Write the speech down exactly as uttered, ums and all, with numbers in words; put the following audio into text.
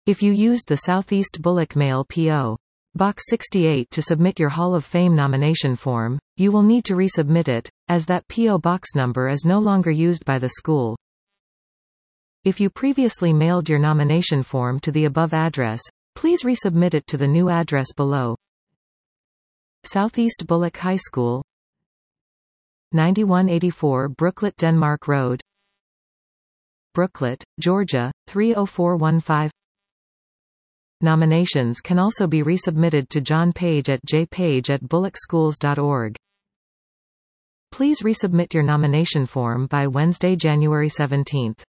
If you used the Southeast Bullock Mail P O Box sixty-eight to submit your Hall of Fame nomination form, you will need to resubmit it, as that P O box number is no longer used by the school. If you previously mailed your nomination form to the above address, please resubmit it to the new address below. Southeast Bullock High School, ninety-one eighty-four Brooklet Denmark Road, Brooklet, Georgia, three oh four one five. Nominations can also be resubmitted to John Page at j page at bullock schools dot org. Please resubmit your nomination form by Wednesday, January seventeenth.